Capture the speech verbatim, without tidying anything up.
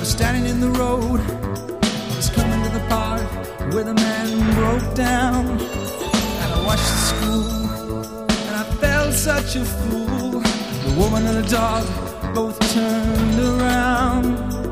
was standing in the road. I was coming to the part where the man broke down. And I watched the school, and I felt such a fool. The woman and the dog both turned around.